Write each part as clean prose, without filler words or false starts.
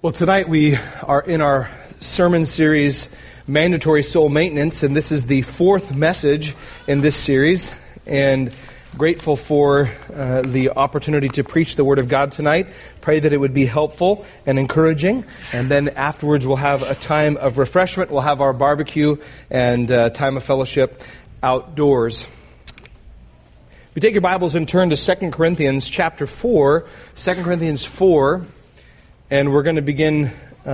Well, tonight we are in our sermon series, Mandatory Soul Maintenance, and this is the fourth message in this series, and grateful for the opportunity to preach the Word of God tonight. Pray that it would be helpful and encouraging, and then afterwards we'll have a time of refreshment. We'll have our barbecue and time of fellowship outdoors. If you take your Bibles and turn to 2 Corinthians chapter 4, 2 Corinthians 4, and we're going to begin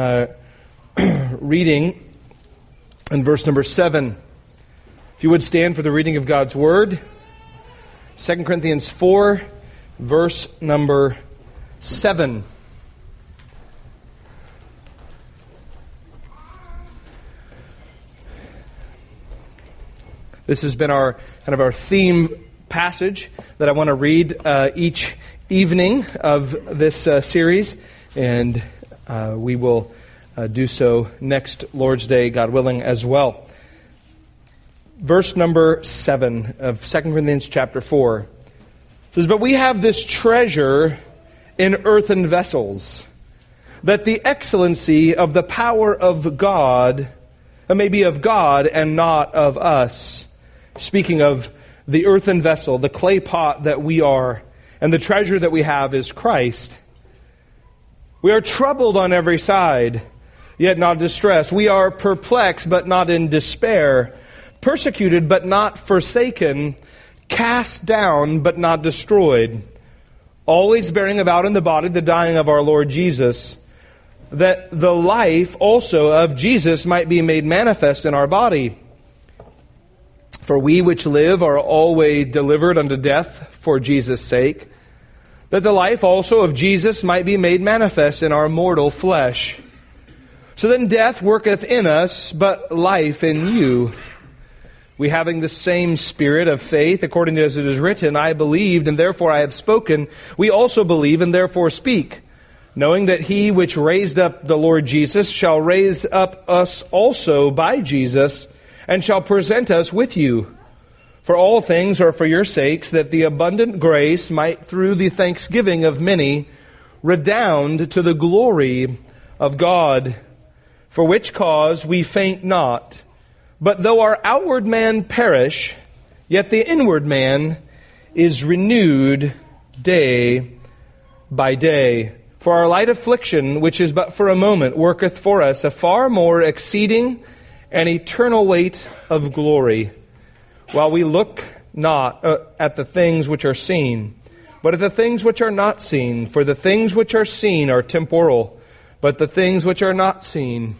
reading in verse number 7. If you would stand for the reading of God's Word. 2 Corinthians 4, verse number 7. This has been our our theme passage that I want to read each evening of this series. And we will do so next Lord's Day, God willing, as well. Verse number 7 of 2 Corinthians chapter 4 says, "But we have this treasure in earthen vessels, that the excellency of the power of God may be of God and not of us." Speaking of the earthen vessel, the clay pot that we are, and the treasure that we have is Christ. "We are troubled on every side, yet not distressed. We are perplexed, but not in despair. Persecuted, but not forsaken. Cast down, but not destroyed. Always bearing about in the body the dying of our Lord Jesus, that the life also of Jesus might be made manifest in our body. For we which live are always delivered unto death for Jesus' sake, that the life also of Jesus might be made manifest in our mortal flesh. So then death worketh in us, but life in you. We having the same spirit of faith, according as it is written, I believed, and therefore I have spoken. We also believe, and therefore speak, knowing that he which raised up the Lord Jesus shall raise up us also by Jesus, and shall present us with you. For all things are for your sakes, that the abundant grace might through the thanksgiving of many redound to the glory of God. For which cause we faint not. But though our outward man perish, yet the inward man is renewed day by day. For our light affliction, which is but for a moment, worketh for us a far more exceeding and eternal weight of glory. While we look not at the things which are seen, but at the things which are not seen. For the things which are seen are temporal, but the things which are not seen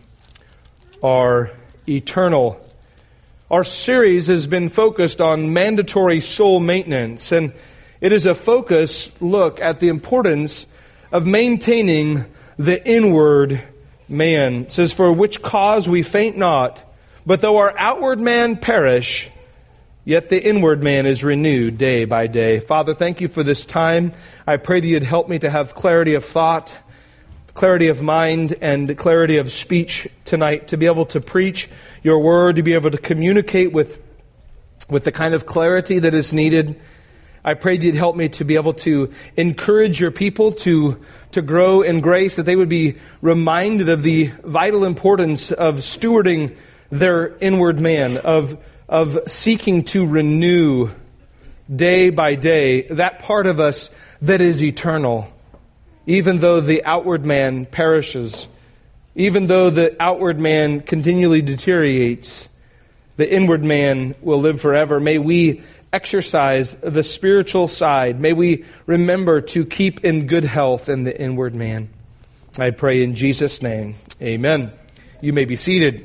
are eternal." Our series has been focused on mandatory soul maintenance, and it is a focused look at the importance of maintaining the inward man. It says, "For which cause we faint not, but though our outward man perish, yet the inward man is renewed day by day." Father, thank you for this time. I pray that you'd help me to have clarity of thought, clarity of mind, and clarity of speech tonight, to be able to preach your word, to be able to communicate with the kind of clarity that is needed. I pray that you'd help me to be able to encourage your people to grow in grace, that they would be reminded of the vital importance of stewarding their inward man, of seeking to renew day by day that part of us that is eternal. Even though the outward man perishes, even though the outward man continually deteriorates, the inward man will live forever. May we exercise the spiritual side. May we remember to keep in good health in the inward man. I pray in Jesus' name. Amen. You may be seated.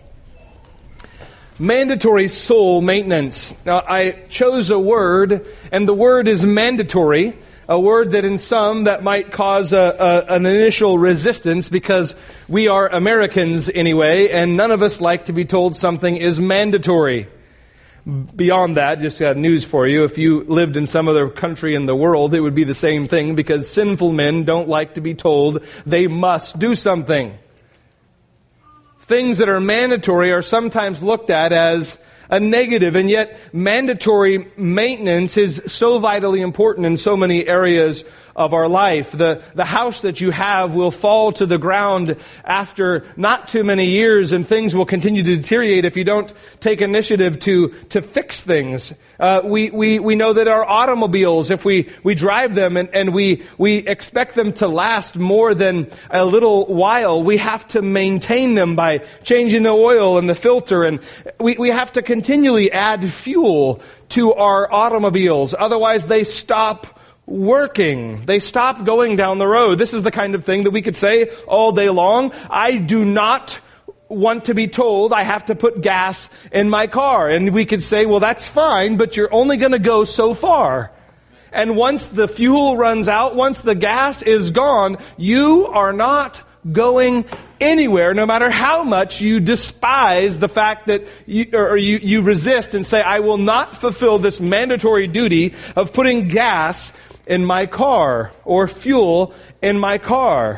Mandatory soul maintenance. Now, I chose a word, and the word is mandatory, a word that in some that might cause an initial resistance, because we are Americans anyway, and none of us like to be told something is mandatory. Beyond that, just got news for you. If you lived in some other country in the world, it would be the same thing, because sinful men don't like to be told they must do something. Things that are mandatory are sometimes looked at as a negative, and yet mandatory maintenance is so vitally important in so many areas of our life. The house that you have will fall to the ground after not too many years, and things will continue to deteriorate if you don't take initiative to fix things. We know that our automobiles, if we drive them and we expect them to last more than a little while, we have to maintain them by changing the oil and the filter, and we have to continually add fuel to our automobiles. Otherwise, they stop working. They stop going down the road. This is the kind of thing that we could say all day long. I do not want to be told I have to put gas in my car. And we could say, well, that's fine, but you're only going to go so far. And once the fuel runs out, once the gas is gone, you are not going anywhere, no matter how much you despise the fact that you resist and say, I will not fulfill this mandatory duty of putting gas in my car or fuel in my car.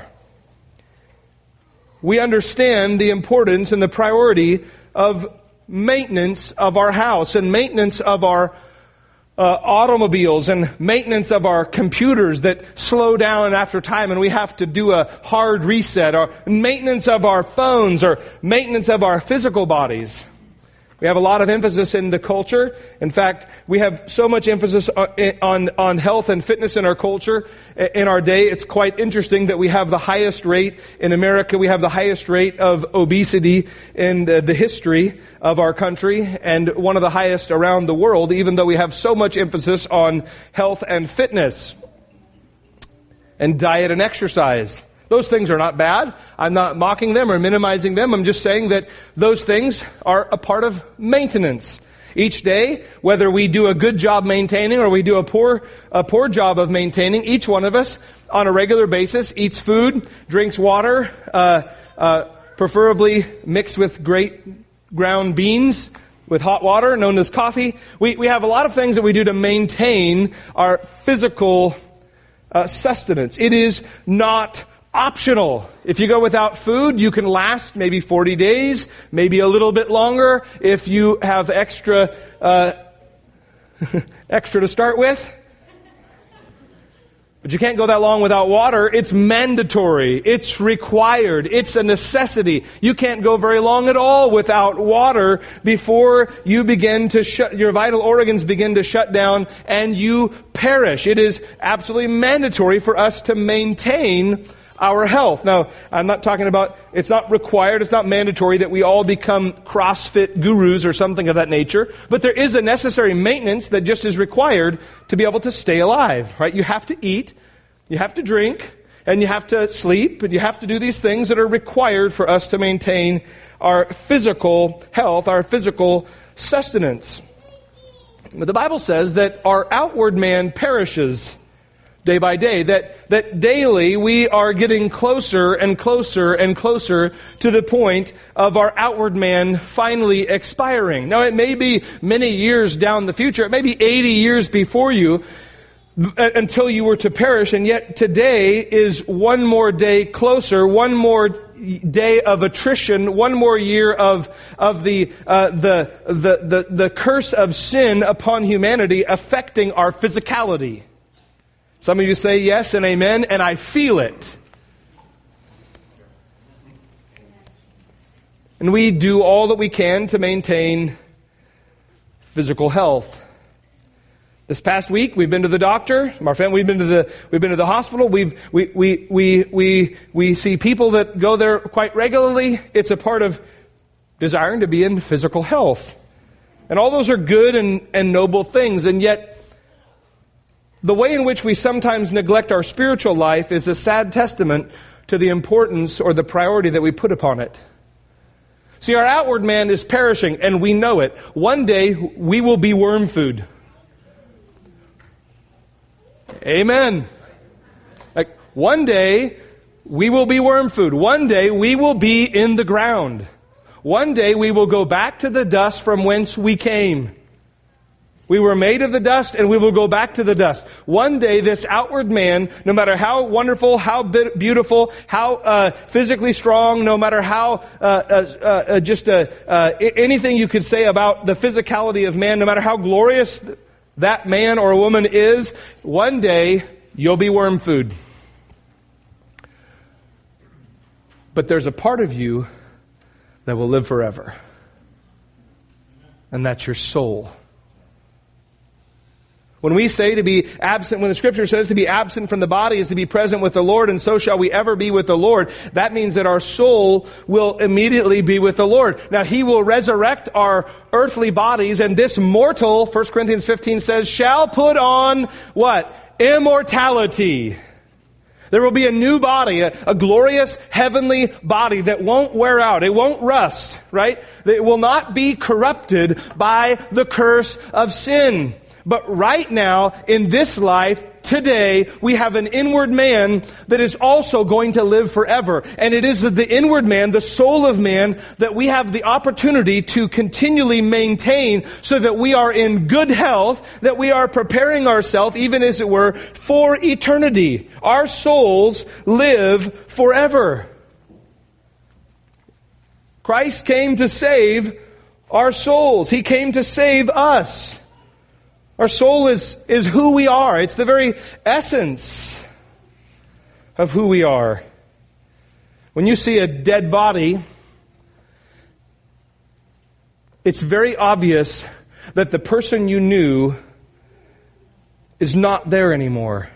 We understand the importance and the priority of maintenance of our house and maintenance of our automobiles and maintenance of our computers that slow down after time and we have to do a hard reset, or maintenance of our phones, or maintenance of our physical bodies. We have a lot of emphasis in the culture. In fact, we have so much emphasis on health and fitness in our culture in our day. It's quite interesting that we have the highest rate in America. We have the highest rate of obesity in the history of our country, and one of the highest around the world, even though we have so much emphasis on health and fitness and diet and exercise. Those things are not bad. I'm not mocking them or minimizing them. I'm just saying that those things are a part of maintenance. Each day, whether we do a good job maintaining or we do a poor job of maintaining, each one of us on a regular basis eats food, drinks water, preferably mixed with great ground beans with hot water, known as coffee. We have a lot of things that we do to maintain our physical sustenance. It is not optional. If you go without food, you can last maybe 40 days, maybe a little bit longer if you have extra to start with. But you can't go that long without water. It's mandatory. It's required. It's a necessity. You can't go very long at all without water before you begin to your vital organs begin to shut down and you perish. It is absolutely mandatory for us to maintain our health. Now, I'm not talking about, it's not required, it's not mandatory that we all become CrossFit gurus or something of that nature, but there is a necessary maintenance that just is required to be able to stay alive, right? You have to eat, you have to drink, and you have to sleep, and you have to do these things that are required for us to maintain our physical health, our physical sustenance. But the Bible says that our outward man perishes day by day, that daily we are getting closer and closer and closer to the point of our outward man finally expiring. Now, it may be many years down the future, it may be 80 years before you until you were to perish, and yet today is one more day closer, one more day of attrition, one more year of the curse of sin upon humanity affecting our physicality. Some of you say yes and amen, and I feel it. And we do all that we can to maintain physical health. This past week, we've been to the doctor. My friend, we've been to the hospital. We see people that go there quite regularly. It's a part of desiring to be in physical health, and all those are good and noble things. And yet, the way in which we sometimes neglect our spiritual life is a sad testament to the importance or the priority that we put upon it. See, our outward man is perishing, and we know it. One day, we will be worm food. Amen. Like, one day, we will be worm food. One day, we will be in the ground. One day, we will go back to the dust from whence we came. We were made of the dust, and we will go back to the dust. One day, this outward man, no matter how wonderful, how beautiful, how physically strong, no matter how anything you could say about the physicality of man, no matter how glorious that man or woman is, one day you'll be worm food. But there's a part of you that will live forever. And that's your soul. When we say to be absent, when the Scripture says to be absent from the body is to be present with the Lord, and so shall we ever be with the Lord, that means that our soul will immediately be with the Lord. Now, He will resurrect our earthly bodies, and this mortal, 1 Corinthians 15 says, shall put on what? Immortality. There will be a new body, a glorious heavenly body that won't wear out. It won't rust, right? It will not be corrupted by the curse of sin. But right now, in this life, today, we have an inward man that is also going to live forever. And it is the inward man, the soul of man, that we have the opportunity to continually maintain so that we are in good health, that we are preparing ourselves, even as it were, for eternity. Our souls live forever. Christ came to save our souls. He came to save us. Our soul is who we are. It's the very essence of who we are. When you see a dead body, it's very obvious that the person you knew is not there anymore.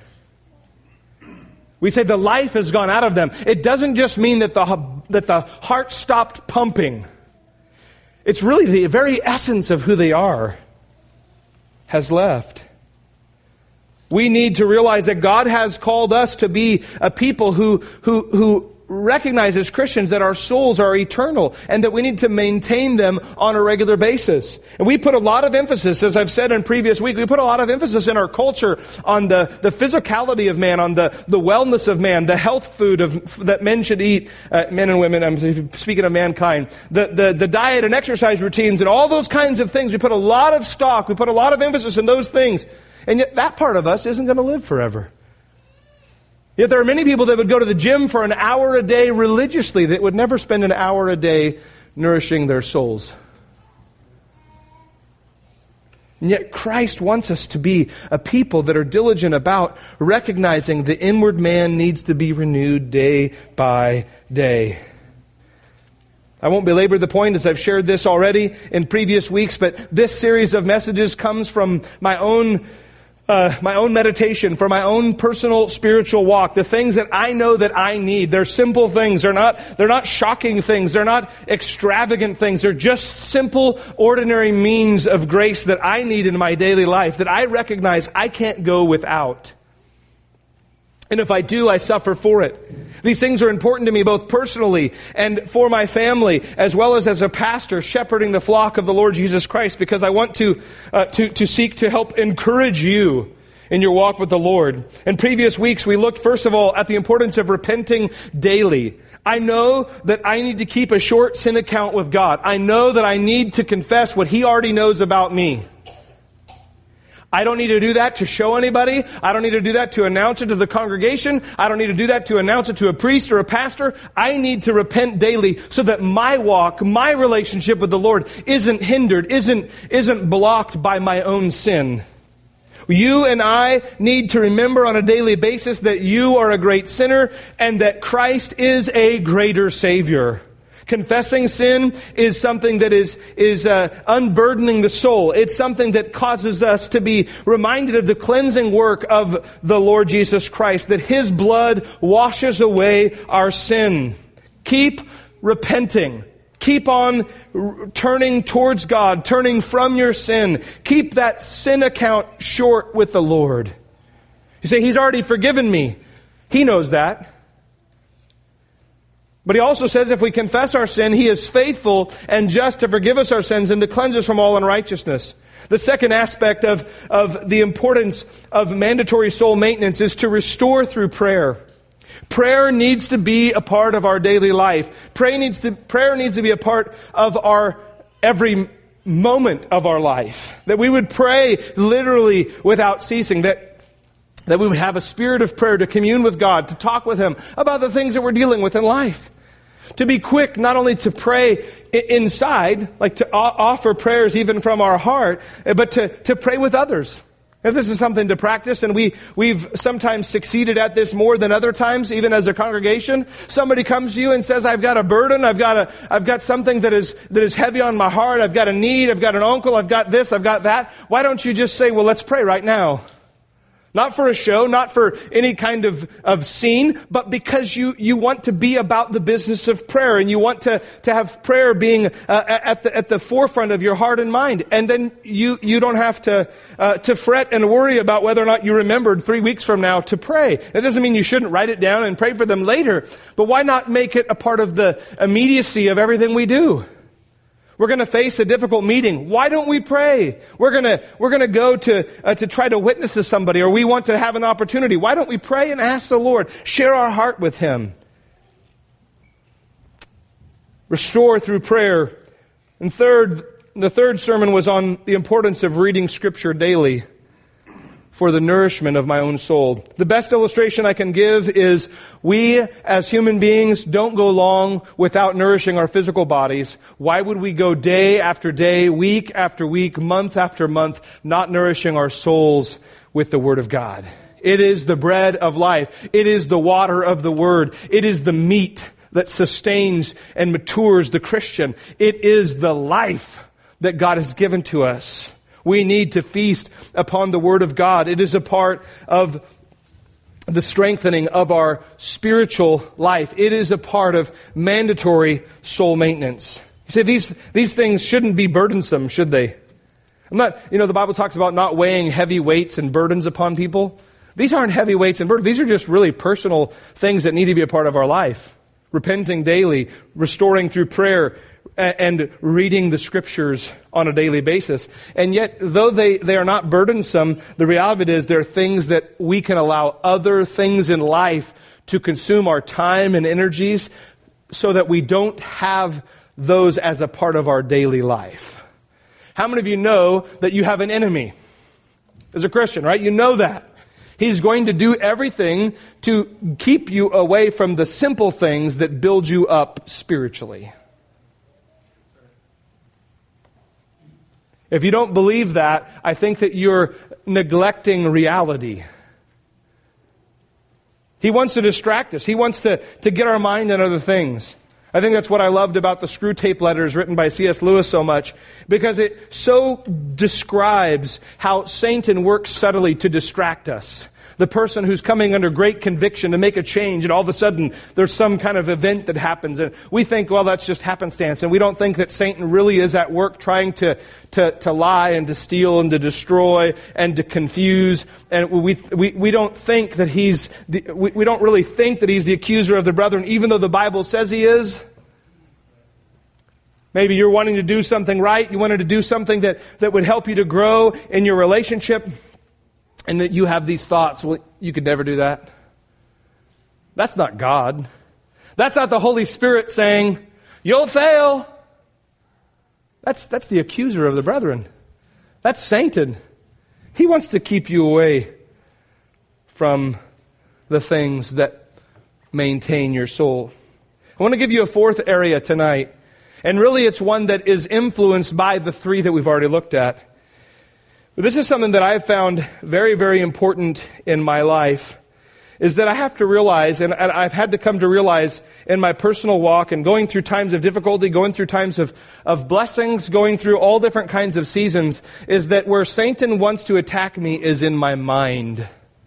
We say the life has gone out of them. It doesn't just mean that the heart stopped pumping. It's really the very essence of who they are has left. We need to realize that God has called us to be a people who recognize as Christians that our souls are eternal and that we need to maintain them on a regular basis. And we put a lot of emphasis, as I've said in previous week, we put a lot of emphasis in our culture on the physicality of man, on the wellness of man, the health food that men should eat, men and women, I'm speaking of mankind, the diet and exercise routines and all those kinds of things. We put a lot of stock, we put a lot of emphasis in those things. And yet that part of us isn't going to live forever. Yet there are many people that would go to the gym for an hour a day religiously that would never spend an hour a day nourishing their souls. And yet Christ wants us to be a people that are diligent about recognizing the inward man needs to be renewed day by day. I won't belabor the point as I've shared this already in previous weeks, but this series of messages comes from my own meditation, for my own personal spiritual walk, the things that I know that I need. They're simple things. They're not shocking things. They're not extravagant things. They're just simple, ordinary means of grace that I need in my daily life, that I recognize I can't go without. And if I do, I suffer for it. These things are important to me both personally and for my family, as well as a pastor shepherding the flock of the Lord Jesus Christ, because I want to seek to help encourage you in your walk with the Lord. In previous weeks, we looked, first of all, at the importance of repenting daily. I know that I need to keep a short sin account with God. I know that I need to confess what He already knows about me. I don't need to do that to show anybody. I don't need to do that to announce it to the congregation. I don't need to do that to announce it to a priest or a pastor. I need to repent daily so that my walk, my relationship with the Lord isn't hindered, isn't blocked by my own sin. You and I need to remember on a daily basis that you are a great sinner and that Christ is a greater Savior. Confessing sin is something that is unburdening the soul. It's something that causes us to be reminded of the cleansing work of the Lord Jesus Christ, that His blood washes away our sin. Keep repenting. Keep on turning towards God, turning from your sin. Keep that sin account short with the Lord. You say, He's already forgiven me. He knows that. But He also says if we confess our sin, He is faithful and just to forgive us our sins and to cleanse us from all unrighteousness. The second aspect of the importance of mandatory soul maintenance is to restore through prayer. Prayer needs to be a part of our daily life. Prayer needs to be a part of our every moment of our life. That we would pray literally without ceasing. That we would have a spirit of prayer to commune with God, to talk with Him about the things that we're dealing with in life. To be quick not only to pray inside, like to offer prayers even from our heart, but to pray with others. If this is something to practice, and we've sometimes succeeded at this more than other times, even as a congregation, somebody comes to you and says, I've got a burden, I've got something that is heavy on my heart, I've got a need, I've got an uncle, I've got this, I've got that. Why don't you just say, well, let's pray right now? Not for a show, not for any kind of scene, but because you want to be about the business of prayer, and you want to have prayer being at the forefront of your heart and mind. And then you don't have to fret and worry about whether or not you remembered 3 weeks from now to pray. That doesn't mean you shouldn't write it down and pray for them later, but why not make it a part of the immediacy of everything we do? We're going to face a difficult meeting. Why don't we pray? We're going to go to try to witness to somebody, or we want to have an opportunity. Why don't we pray and ask the Lord? Share our heart with Him. Restore through prayer. And the third sermon was on the importance of reading Scripture daily for the nourishment of my own soul. The best illustration I can give is we, as human beings, don't go long without nourishing our physical bodies. Why would we go day after day, week after week, month after month, not nourishing our souls with the Word of God? It is the bread of life. It is the water of the Word. It is the meat that sustains and matures the Christian. It is the life that God has given to us. We need to feast upon the Word of God. It is a part of the strengthening of our spiritual life. It is a part of mandatory soul maintenance. You say these things shouldn't be burdensome, should they? The Bible talks about not weighing heavy weights and burdens upon people. These aren't heavy weights and burdens. These are just really personal things that need to be a part of our life. Repenting daily, restoring through prayer, and reading the Scriptures on a daily basis. And yet, though they are not burdensome, the reality of it is there are things that we can allow other things in life to consume our time and energies so that we don't have those as a part of our daily life. How many of you know that you have an enemy as a Christian, right? You know that. He's going to do everything to keep you away from the simple things that build you up spiritually. If you don't believe that, I think that you're neglecting reality. He wants to distract us. He wants to get our mind on other things. I think that's what I loved about the Screw Tape Letters written by C.S. Lewis so much, because it so describes how Satan works subtly to distract us. The person who's coming under great conviction to make a change, and all of a sudden there's some kind of event that happens, and we think, well, that's just happenstance, and we don't think that Satan really is at work trying to lie and to steal and to destroy and to confuse, and we don't think that we don't really think that he's the accuser of the brethren, even though the Bible says he is. Maybe you're wanting to do something right, you wanted to do something that would help you to grow in your relationship, and that you have these thoughts, well, you could never do that. That's not God. That's not the Holy Spirit saying, you'll fail. That's the accuser of the brethren. That's Satan. He wants to keep you away from the things that maintain your soul. I want to give you a fourth area tonight. And really it's one that is influenced by the three that we've already looked at. But this is something that I've found very, very important in my life, is that I have to realize, and I've had to come to realize in my personal walk and going through times of difficulty, going through times of blessings, going through all different kinds of seasons, is that where Satan wants to attack me is in my mind.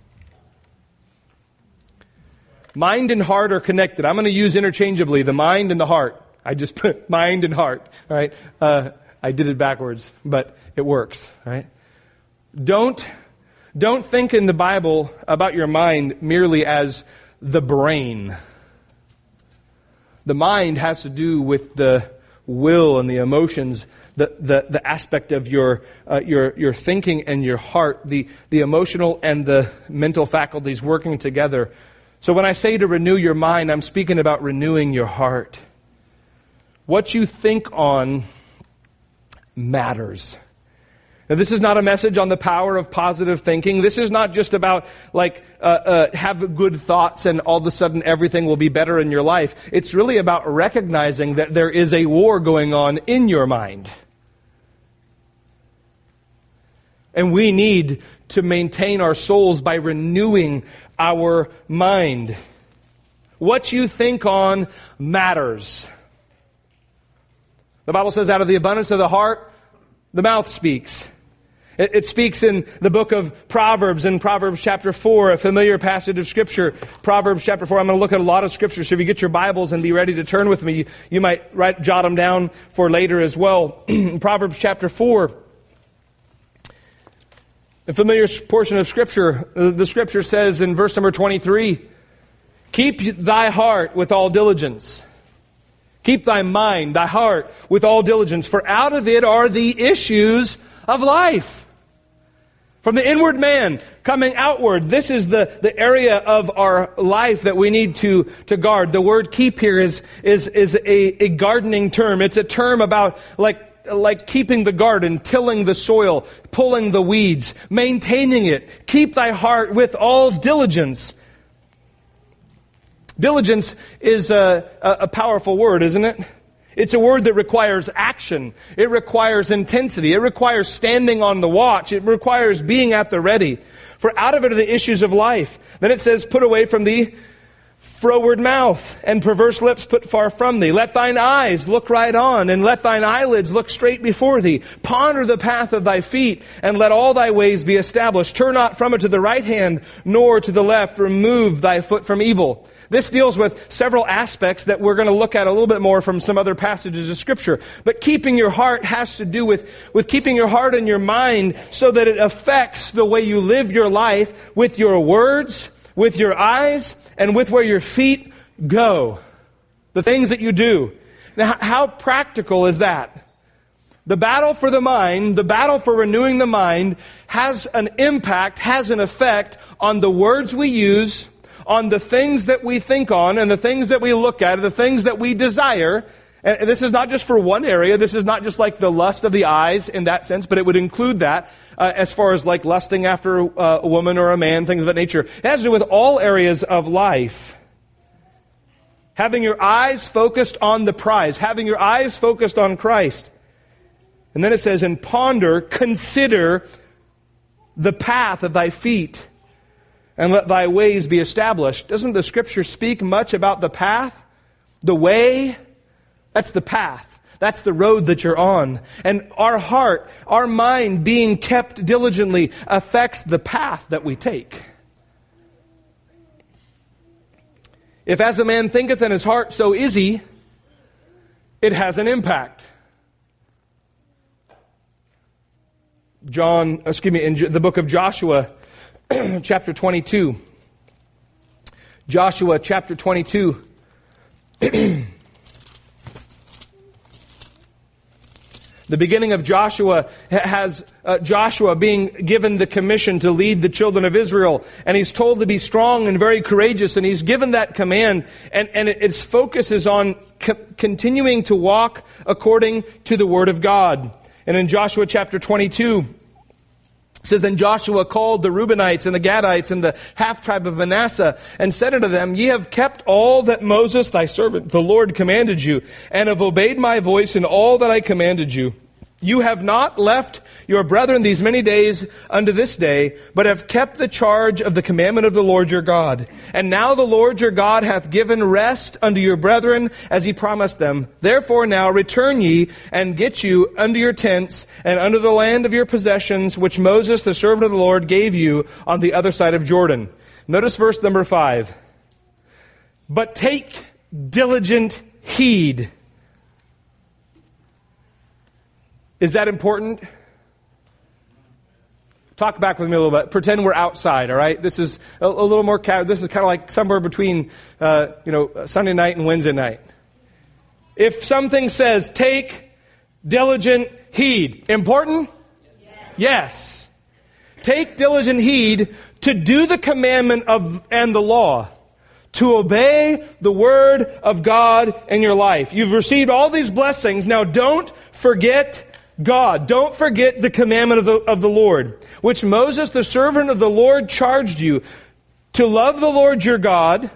Mind and heart are connected. I'm going to use interchangeably the mind and the heart. I just put mind and heart, right? I did it backwards, but it works, right? Don't think in the Bible about your mind merely as the brain. The mind has to do with the will and the emotions, the aspect of your thinking and your heart, the emotional and the mental faculties working together. So when I say to renew your mind, I'm speaking about renewing your heart. What you think on matters. Now, this is not a message on the power of positive thinking. This is not just about, have good thoughts and all of a sudden everything will be better in your life. It's really about recognizing that there is a war going on in your mind. And we need to maintain our souls by renewing our mind. What you think on matters. The Bible says, out of the abundance of the heart, the mouth speaks. It speaks in the book of Proverbs, in Proverbs chapter 4, a familiar passage of Scripture. Proverbs chapter 4, I'm going to look at a lot of Scripture, so if you get your Bibles and be ready to turn with me, you might jot them down for later as well. Proverbs chapter 4, a familiar portion of Scripture. The Scripture says in verse number 23, keep thy heart with all diligence. Keep thy mind, thy heart, with all diligence, for out of it are the issues of life. From the inward man coming outward, this is the area of our life that we need to guard. The word keep here is a gardening term. It's a term about like keeping the garden, tilling the soil, pulling the weeds, maintaining it. Keep thy heart with all diligence. Diligence is a powerful word, isn't it? It's a word that requires action. It requires intensity. It requires standing on the watch. It requires being at the ready. For out of it are the issues of life. Then it says, put away from thee froward mouth, and perverse lips put far from thee. Let thine eyes look right on, and let thine eyelids look straight before thee. Ponder the path of thy feet, and let all thy ways be established. Turn not from it to the right hand, nor to the left. Remove thy foot from evil. This deals with several aspects that we're going to look at a little bit more from some other passages of Scripture. But keeping your heart has to do with keeping your heart and your mind so that it affects the way you live your life with your words, with your eyes, and with where your feet go. The things that you do. Now, how practical is that? The battle for the mind, the battle for renewing the mind, has an impact, has an effect on the words we use, on the things that we think on, and the things that we look at, and the things that we desire. And this is not just for one area. This is not just like the lust of the eyes in that sense, but it would include that as far as like lusting after a woman or a man, things of that nature. It has to do with all areas of life. Having your eyes focused on the prize. Having your eyes focused on Christ. And then it says, and ponder, consider the path of thy feet, and let thy ways be established. Doesn't the Scripture speak much about the path? The way? That's the path. That's the road that you're on. And our heart, our mind being kept diligently affects the path that we take. If as a man thinketh in his heart, so is he, it has an impact. In the book of Joshua, chapter 22. Joshua chapter 22. The beginning of Joshua has Joshua being given the commission to lead the children of Israel. And he's told to be strong and very courageous. And he's given that command. And its focus is on continuing to walk according to the Word of God. And in Joshua chapter 22, it says, then Joshua called the Reubenites and the Gadites and the half-tribe of Manasseh, and said unto them, ye have kept all that Moses thy servant, the Lord, commanded you, and have obeyed my voice in all that I commanded you. You have not left your brethren these many days unto this day, but have kept the charge of the commandment of the Lord your God. And now the Lord your God hath given rest unto your brethren, as he promised them. Therefore now return ye, and get you unto your tents, and unto the land of your possessions, which Moses the servant of the Lord gave you on the other side of Jordan. Notice verse number 5. But take diligent heed. Is that important? Talk back with me a little bit. Pretend we're outside, all right? This is a little more, this is kind of like somewhere between, Sunday night and Wednesday night. If something says, take diligent heed. Important? Yes. Take diligent heed to do the commandment and the law, to obey the word of God in your life. You've received all these blessings. Now don't forget God. Don't forget the commandment of the Lord, which Moses, the servant of the Lord, charged you, to love the Lord your God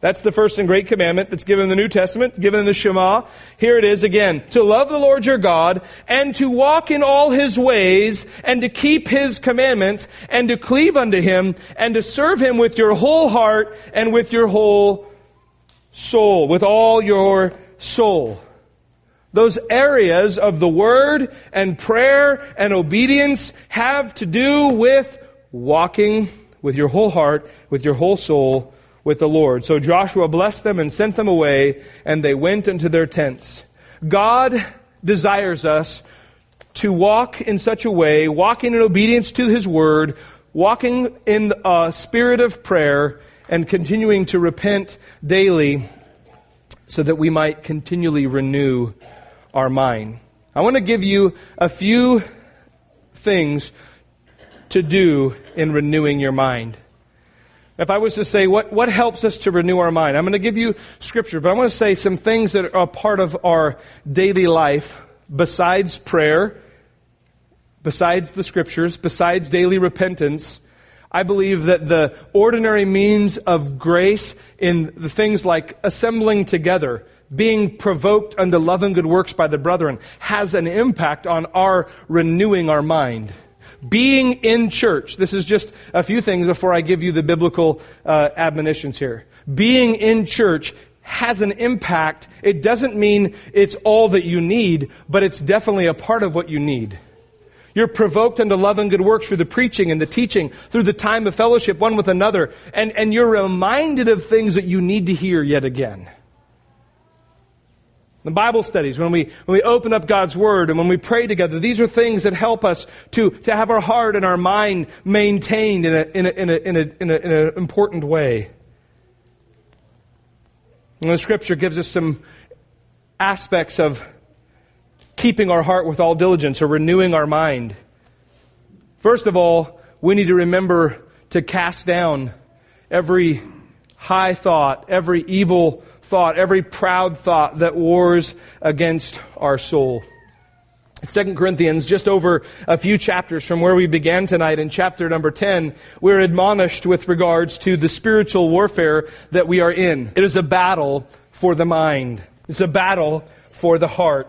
That's the first and great commandment that's given in the New Testament, given in the Shema. Here it is again. To love the Lord your God, and to walk in all His ways, and to keep His commandments, and to cleave unto Him, and to serve Him with your whole heart, and with your whole soul, with all your soul. Those areas of the Word and prayer and obedience have to do with walking with your whole heart, with your whole soul, with the Lord. So Joshua blessed them and sent them away, and they went into their tents. God desires us to walk in such a way, walking in obedience to His Word, walking in a spirit of prayer, and continuing to repent daily so that we might continually renew our mind. I want to give you a few things to do in renewing your mind. If I was to say, what helps us to renew our mind? I'm going to give you Scripture, but I want to say some things that are a part of our daily life besides prayer, besides the Scriptures, besides daily repentance. I believe that the ordinary means of grace in the things like assembling together, being provoked unto love and good works by the brethren, has an impact on our renewing our mind. Being in church. This is just a few things before I give you the biblical admonitions here. Being in church has an impact. It doesn't mean it's all that you need, but it's definitely a part of what you need. You're provoked unto love and good works through the preaching and the teaching, through the time of fellowship one with another, and you're reminded of things that you need to hear yet again. The Bible studies, when we open up God's Word and when we pray together, these are things that help us to have our heart and our mind maintained in an important way. And the Scripture gives us some aspects of keeping our heart with all diligence or renewing our mind. First of all, we need to remember to cast down every high thought, every evil thought, every proud thought that wars against our soul. 2 Corinthians, just over a few chapters from where we began tonight, in chapter number 10, we're admonished with regards to the spiritual warfare that we are in. It is a battle for the mind. It's a battle for the heart.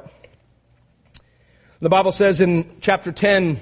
The Bible says in chapter 10,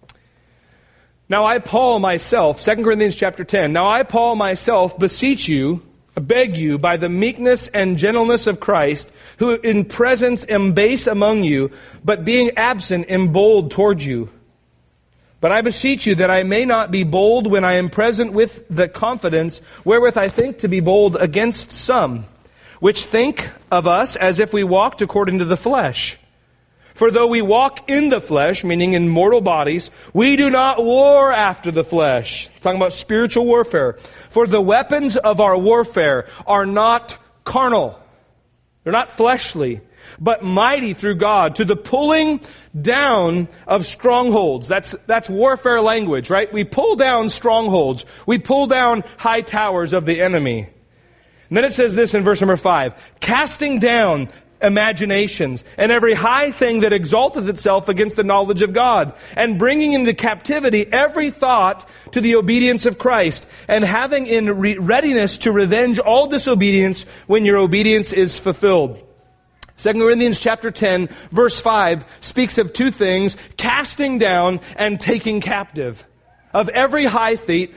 Now I, Paul, myself, 2 Corinthians chapter 10, Now I, Paul, myself, beseech you, beg you, by the meekness and gentleness of Christ, who in presence am base among you, but being absent am bold toward you. But I beseech you that I may not be bold when I am present with the confidence wherewith I think to be bold against some, which think of us as if we walked according to the flesh. For though we walk in the flesh, meaning in mortal bodies, we do not war after the flesh. It's talking about spiritual warfare. For the weapons of our warfare are not carnal. They're not fleshly, but mighty through God to the pulling down of strongholds. That's warfare language, right? We pull down strongholds. We pull down high towers of the enemy. And then it says this in verse number 5, casting down imaginations, and every high thing that exalteth itself against the knowledge of God, and bringing into captivity every thought to the obedience of Christ, and having in readiness to revenge all disobedience when your obedience is fulfilled. 2 Corinthians chapter 10, verse 5 speaks of two things, casting down and taking captive. Of every high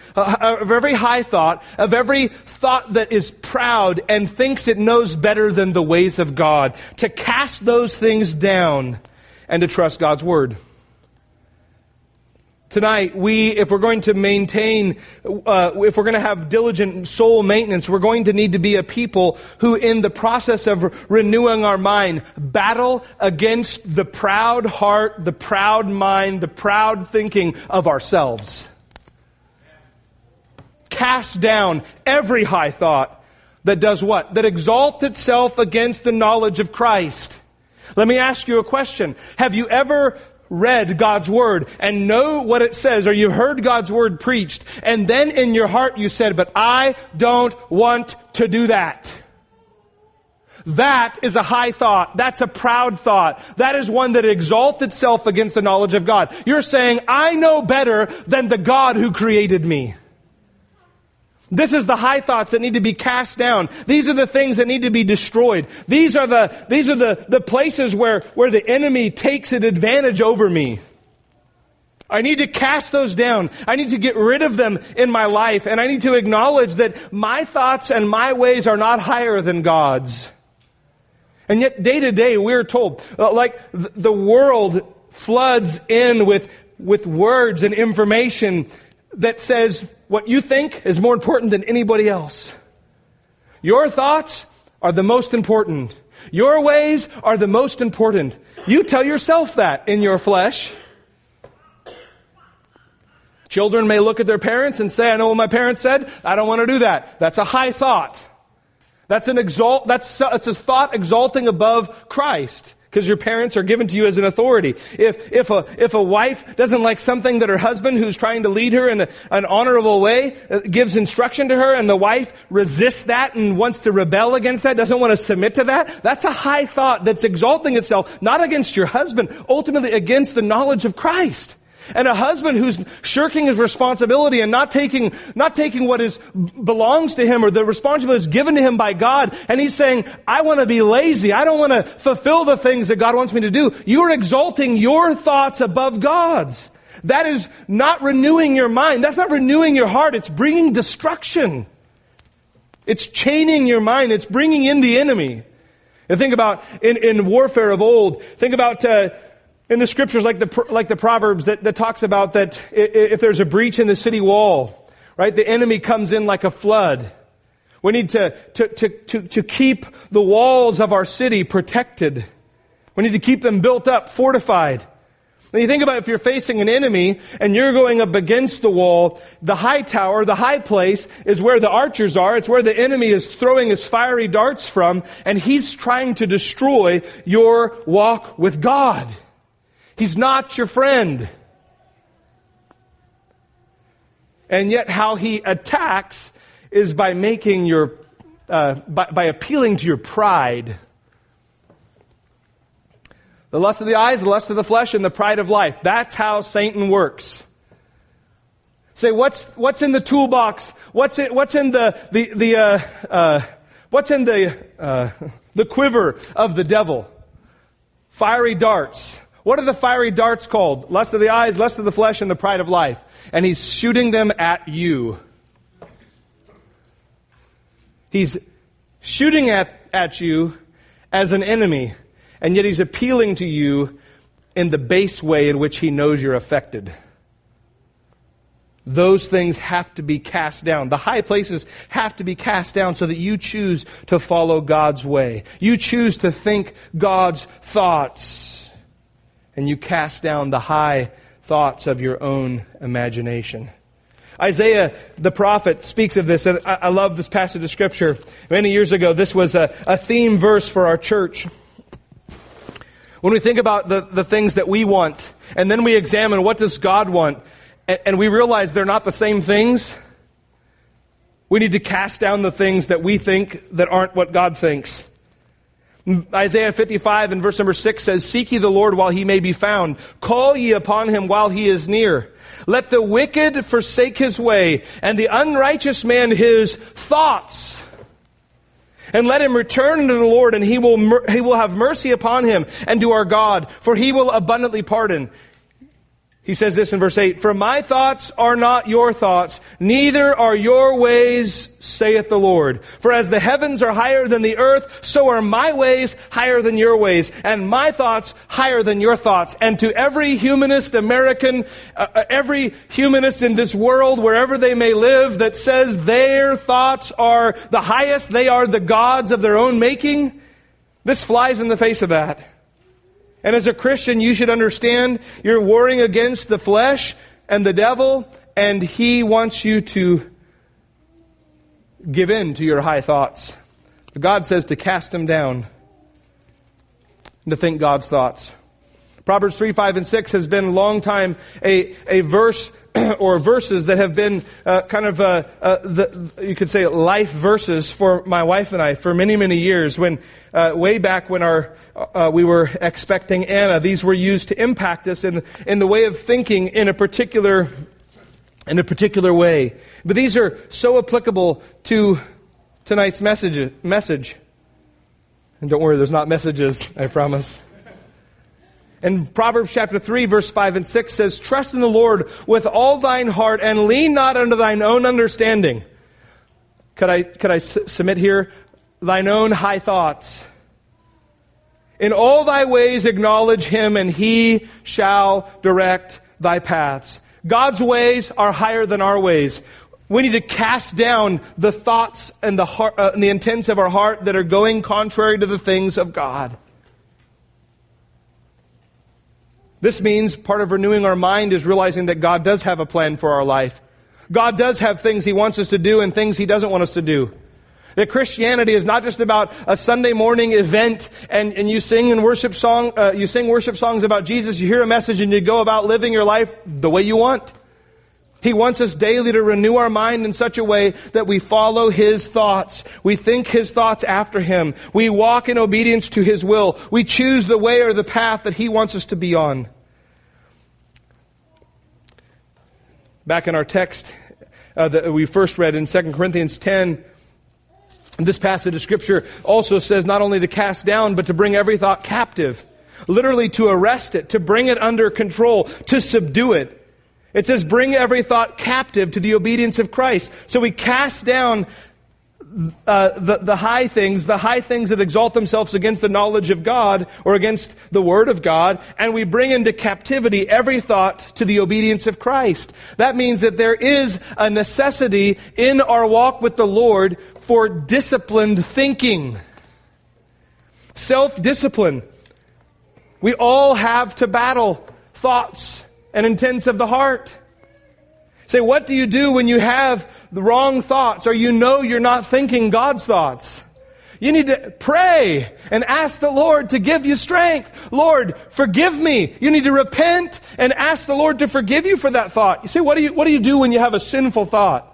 thought, of every thought that is proud and thinks it knows better than the ways of God, to cast those things down and to trust God's Word. Tonight, if we're going to maintain, if we're going to have diligent soul maintenance, we're going to need to be a people who, in the process of renewing our mind, battle against the proud heart, the proud mind, the proud thinking of ourselves. Cast down every high thought that does what? That exalts itself against the knowledge of Christ. Let me ask you a question. Have you ever read God's Word and know what it says, or you've heard God's Word preached, and then in your heart you said, but I don't want to do that? That is a high thought. That's a proud thought. That is one that exalts itself against the knowledge of God. You're saying, I know better than the God who created me. This is the high thoughts that need to be cast down. These are the things that need to be destroyed. These are the places where the enemy takes an advantage over me. I need to cast those down. I need to get rid of them in my life. And I need to acknowledge that my thoughts and my ways are not higher than God's. And yet, day to day, we're told, like the world floods in with words and information that says what you think is more important than anybody else. Your thoughts are the most important. Your ways are the most important. You tell yourself that in your flesh. Children may look at their parents and say, I know what my parents said. I don't want to do that. That's a high thought. That's a thought exalting above Christ, because your parents are given to you as an authority. If a wife doesn't like something that her husband, who's trying to lead her in an honorable way, gives instruction to her, and the wife resists that and wants to rebel against that, doesn't want to submit to that, that's a high thought that's exalting itself, not against your husband, ultimately against the knowledge of Christ. And a husband who's shirking his responsibility and not taking what belongs to him, or the responsibility is given to him by God, and he's saying, I want to be lazy. I don't want to fulfill the things that God wants me to do. You're exalting your thoughts above God's. That is not renewing your mind. That's not renewing your heart. It's bringing destruction. It's chaining your mind. It's bringing in the enemy. And think about in warfare of old. Think about in the scriptures, like the Proverbs that talks about that if there's a breach in the city wall, right, the enemy comes in like a flood. We need to keep the walls of our city protected. We need to keep them built up, fortified. When you think about if you're facing an enemy and you're going up against the wall, the high tower, the high place, is where the archers are. It's where the enemy is throwing his fiery darts from, and he's trying to destroy your walk with God. He's not your friend. And yet how he attacks is by making by appealing to your pride. The lust of the eyes, the lust of the flesh, and the pride of life. That's how Satan works. Say, what's in the toolbox? What's in the quiver of the devil? Fiery darts. What are the fiery darts called? Lust of the eyes, lust of the flesh, and the pride of life. And he's shooting them at you. He's shooting at you as an enemy, and yet he's appealing to you in the base way in which he knows you're affected. Those things have to be cast down. The high places have to be cast down so that you choose to follow God's way. You choose to think God's thoughts. And you cast down the high thoughts of your own imagination. Isaiah, the prophet, speaks of this. And I love this passage of Scripture. Many years ago, this was a theme verse for our church. When we think about the things that we want, and then we examine what does God want, and we realize they're not the same things, we need to cast down the things that we think that aren't what God thinks. Isaiah 55 and verse number 6 says, Seek ye the Lord while he may be found. Call ye upon him while he is near. Let the wicked forsake his way, and the unrighteous man his thoughts. And let him return unto the Lord, and he will have mercy upon him, and to our God, for he will abundantly pardon. He says this in verse 8, For my thoughts are not your thoughts, neither are your ways, saith the Lord. For as the heavens are higher than the earth, so are my ways higher than your ways, and my thoughts higher than your thoughts. And to every humanist American, every humanist in this world, wherever they may live, that says their thoughts are the highest, they are the gods of their own making, this flies in the face of that. And as a Christian, you should understand you're warring against the flesh and the devil, and he wants you to give in to your high thoughts. God says to cast them down and to think God's thoughts. Proverbs 3, 5, and 6 has been a long time a verse or verses that have been you could say life verses for my wife and I for many, many years. When way back when we were expecting Anna, these were used to impact us in the way of thinking in a particular in a particular way. But these are so applicable to tonight's message. And don't worry, there's not messages, I promise. And Proverbs chapter 3, verse 5 and 6 says, "Trust in the Lord with all thine heart, and lean not unto thine own understanding." Could I submit here? Thine own high thoughts. "In all thy ways acknowledge him, and he shall direct thy paths." God's ways are higher than our ways. We need to cast down the thoughts and the heart, and the intents of our heart that are going contrary to the things of God. This means part of renewing our mind is realizing that God does have a plan for our life. God does have things He wants us to do and things He doesn't want us to do. That Christianity is not just about a Sunday morning event and you sing worship songs about Jesus, you hear a message and you go about living your life the way you want. He wants us daily to renew our mind in such a way that we follow His thoughts. We think His thoughts after Him. We walk in obedience to His will. We choose the way or the path that He wants us to be on. Back in our text that we first read in 2 Corinthians 10, this passage of Scripture also says not only to cast down, but to bring every thought captive. Literally to arrest it, to bring it under control, to subdue it. It says, bring every thought captive to the obedience of Christ. So we cast down the high things that exalt themselves against the knowledge of God or against the Word of God, and we bring into captivity every thought to the obedience of Christ. That means that there is a necessity in our walk with the Lord for disciplined thinking. Self-discipline. We all have to battle thoughts and intents of the heart. Say, what do you do when you have the wrong thoughts or you know you're not thinking God's thoughts? You need to pray and ask the Lord to give you strength. Lord, forgive me. You need to repent and ask the Lord to forgive you for that thought. You say, what do you do when you have a sinful thought?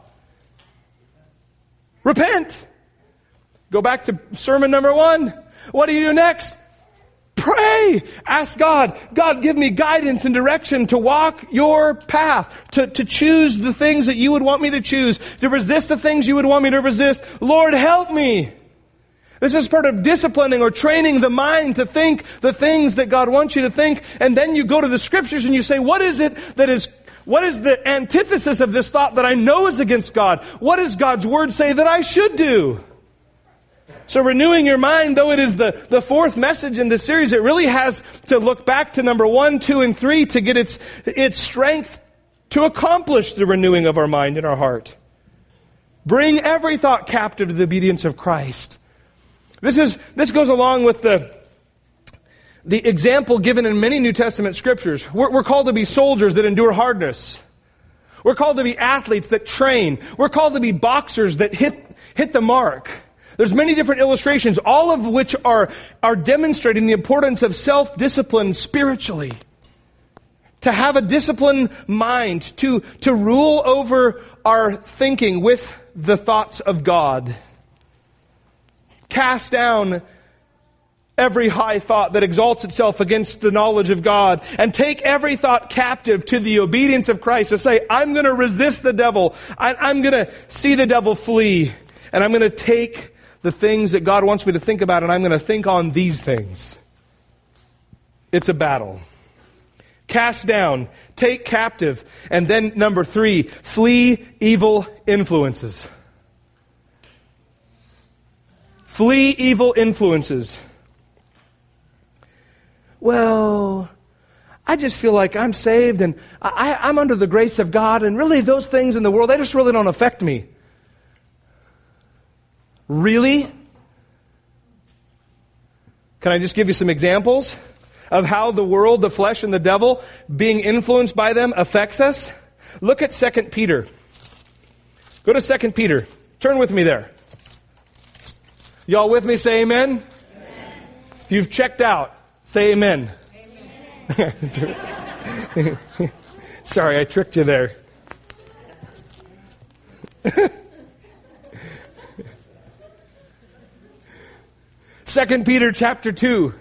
Repent. Go back to sermon number 1. What do you do next? Pray. Ask God, God, give me guidance and direction to walk your path, to choose the things that you would want me to choose, to resist the things you would want me to resist. Lord, help me. This is part of disciplining or training the mind to think the things that God wants you to think. And then you go to the Scriptures and you say, what is the antithesis of this thought that I know is against God? What does God's Word say that I should do? So renewing your mind, though it is the fourth message in this series, it really has to look back to number 1, 2, and 3 to get its strength to accomplish the renewing of our mind and our heart. Bring every thought captive to the obedience of Christ. This goes along with the example given in many New Testament scriptures. We're called to be soldiers that endure hardness. We're called to be athletes that train. We're called to be boxers that hit the mark. There's many different illustrations, all of which are demonstrating the importance of self-discipline spiritually. To have a disciplined mind, to rule over our thinking with the thoughts of God. Cast down every high thought that exalts itself against the knowledge of God, and take every thought captive to the obedience of Christ. To say, I'm going to resist the devil. I'm going to see the devil flee. And I'm going to take the things that God wants me to think about, and I'm going to think on these things. It's a battle. Cast down, take captive, and then number 3, flee evil influences. Flee evil influences. Well, I just feel like I'm saved and I'm under the grace of God, and really those things in the world, they just really don't affect me. Really? Can I just give you some examples of how the world, the flesh, and the devil, being influenced by them, affects us? Look at 2 Peter. Go to 2 Peter. Turn with me there. Y'all with me? Say amen. Amen. If you've checked out, say amen. Amen. Sorry, I tricked you there. 2 Peter chapter 2.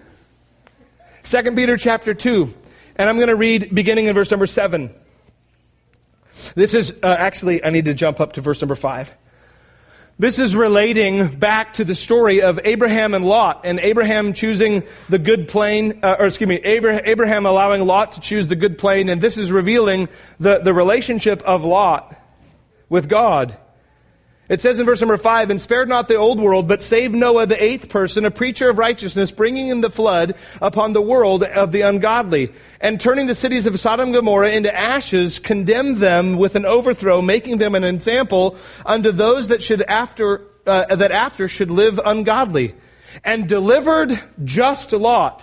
2 Peter chapter 2. And I'm going to read beginning in verse number 7. This is, actually, I need to jump up to verse number 5. This is relating back to the story of Abraham and Lot, and Abraham choosing the good plain, Abraham allowing Lot to choose the good plain, and this is revealing the relationship of Lot with God. It says in verse number 5, "And spared not the old world, but saved Noah, the eighth person, a preacher of righteousness, bringing in the flood upon the world of the ungodly. And turning the cities of Sodom and Gomorrah into ashes, condemned them with an overthrow, making them an example unto those that after should live ungodly. And delivered just Lot."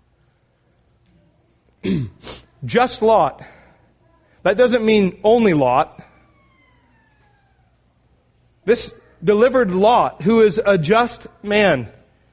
Just Lot. That doesn't mean only Lot. This delivered Lot, who is a just man.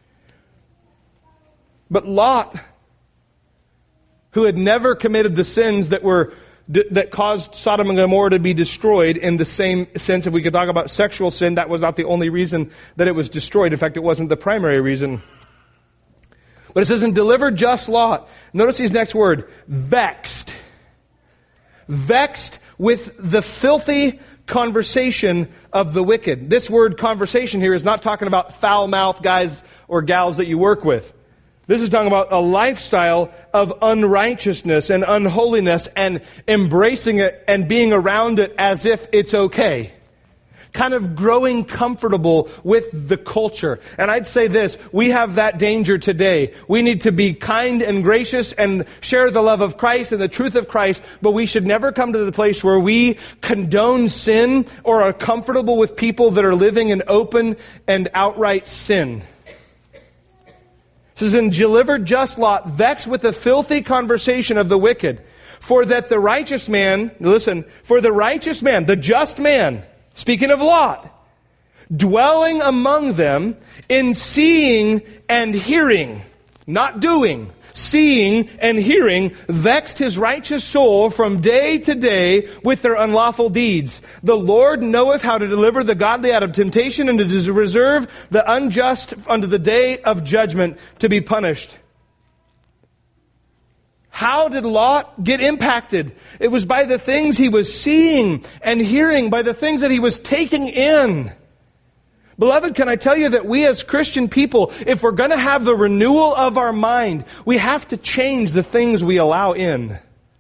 But Lot, who had never committed the sins that caused Sodom and Gomorrah to be destroyed, in the same sense, if we could talk about sexual sin, that was not the only reason that it was destroyed. In fact, it wasn't the primary reason. But it says, "And delivered just Lot." Notice his next word, vexed. Vexed with the filthy conversation of the wicked. This word conversation here is not talking about foul-mouthed guys or gals that you work with. This is talking about a lifestyle of unrighteousness and unholiness and embracing it and being around it as if it's okay. Kind of growing comfortable with the culture. And I'd say this, we have that danger today. We need to be kind and gracious and share the love of Christ and the truth of Christ, but we should never come to the place where we condone sin or are comfortable with people that are living in open and outright sin. It says, "And delivered just Lot, vexed with the filthy conversation of the wicked. For that the righteous man," listen, "for the righteous man," the just man, speaking of Lot, "dwelling among them in seeing and hearing," not doing, seeing and hearing, "vexed his righteous soul from day to day with their unlawful deeds. The Lord knoweth how to deliver the godly out of temptation and to reserve the unjust unto the day of judgment to be punished." How did Lot get impacted? It was by the things he was seeing and hearing, by the things that he was taking in. Beloved, can I tell you that we as Christian people, if we're going to have the renewal of our mind, we have to change the things we allow in.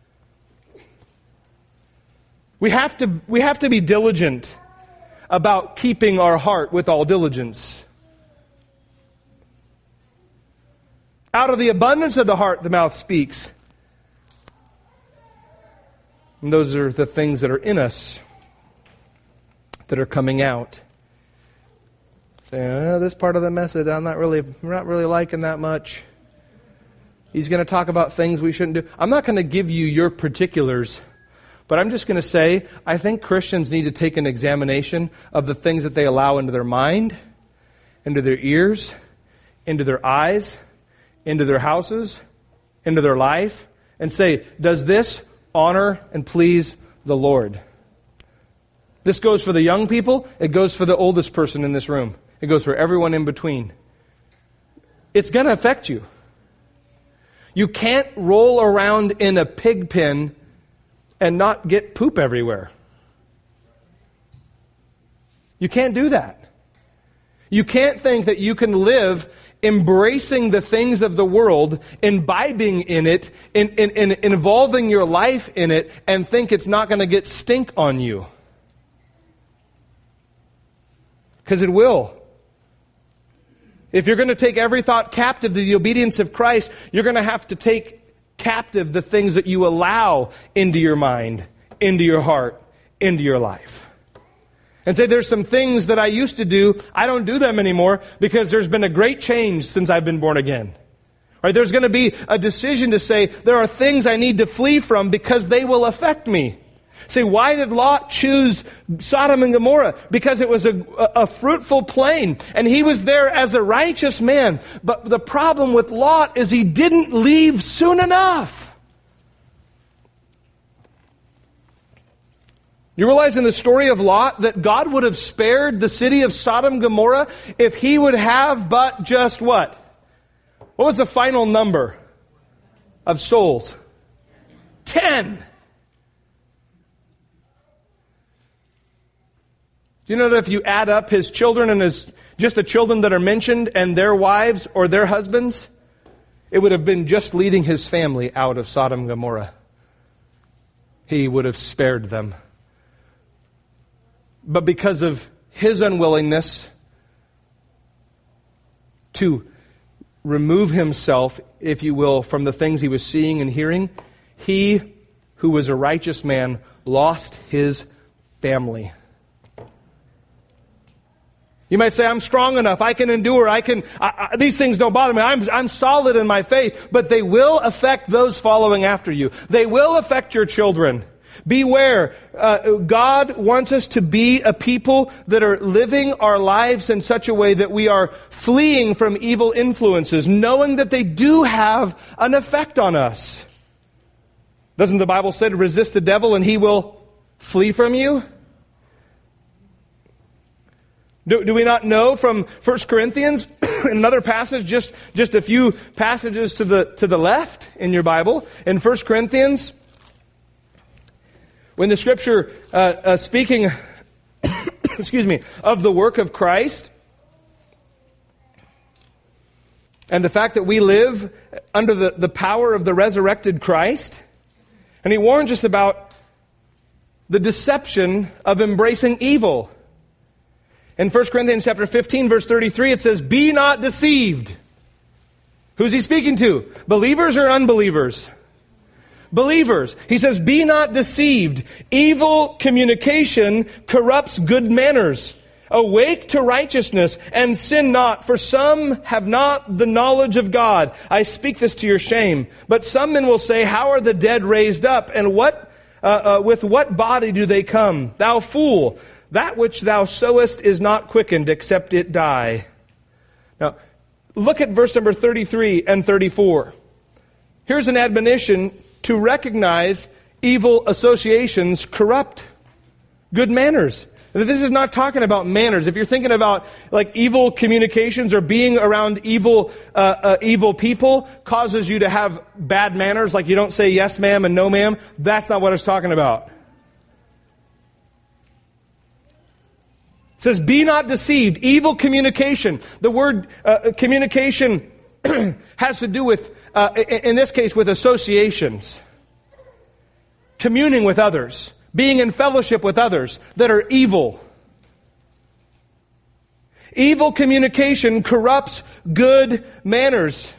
We have to be diligent about keeping our heart with all diligence. Out of the abundance of the heart, the mouth speaks. And those are the things that are in us that are coming out. Saying, this part of the message I'm not really liking that much. He's going to talk about things we shouldn't do. I'm not going to give you your particulars, but I'm just going to say, I think Christians need to take an examination of the things that they allow into their mind, into their ears, into their eyes, into their houses, into their life, and say, does this honor and please the Lord? This goes for the young people. It goes for the oldest person in this room. It goes for everyone in between. It's going to affect you. You can't roll around in a pig pen and not get poop everywhere. You can't do that. You can't think that you can live embracing the things of the world, imbibing in it, in involving your life in it, and think it's not going to get stink on you. Because it will. If you're going to take every thought captive to the obedience of Christ, you're going to have to take captive the things that you allow into your mind, into your heart, into your life. And say, there's some things that I used to do, I don't do them anymore because there's been a great change since I've been born again. Right? There's going to be a decision to say, there are things I need to flee from because they will affect me. Say, why did Lot choose Sodom and Gomorrah? Because it was a fruitful plain, and he was there as a righteous man. But the problem with Lot is he didn't leave soon enough. You realize in the story of Lot that God would have spared the city of Sodom and Gomorrah if he would have but just what? What was the final number of souls? 10. Do you know that if you add up his children and just the children that are mentioned and their wives or their husbands, it would have been just leading his family out of Sodom and Gomorrah. He would have spared them. But because of his unwillingness to remove himself, if you will, from the things he was seeing and hearing, he who was a righteous man lost his family. You might say, I'm strong enough, I can endure, these things don't bother me, I'm solid in my faith, but they will affect those following after you. They will affect your children. Beware. God wants us to be a people that are living our lives in such a way that we are fleeing from evil influences, knowing that they do have an effect on us. Doesn't the Bible say to resist the devil and he will flee from you? Do we not know from 1 Corinthians, another passage, just a few passages to the left in your Bible, in 1 Corinthians, when the Scripture speaking, of the work of Christ, and the fact that we live under the power of the resurrected Christ, and he warns us about the deception of embracing evil. In 1 Corinthians chapter 15, verse 33, it says, "Be not deceived." Who's he speaking to? Believers or unbelievers? Believers. He says, "Be not deceived. Evil communication corrupts good manners. Awake to righteousness and sin not, for some have not the knowledge of God. I speak this to your shame. But some men will say, how are the dead raised up? And with what body do they come? Thou fool! That which thou sowest is not quickened, except it die." Now, look at verse number 33 and 34. Here's an admonition to recognize evil associations corrupt good manners. This is not talking about manners. If you're thinking about like evil communications or being around evil people causes you to have bad manners, like you don't say yes ma'am and no ma'am, that's not what it's talking about. It says, "Be not deceived." Evil communication. The word communication has to do with, in this case, with associations. Communing with others. Being in fellowship with others that are evil. Evil communication corrupts good manners.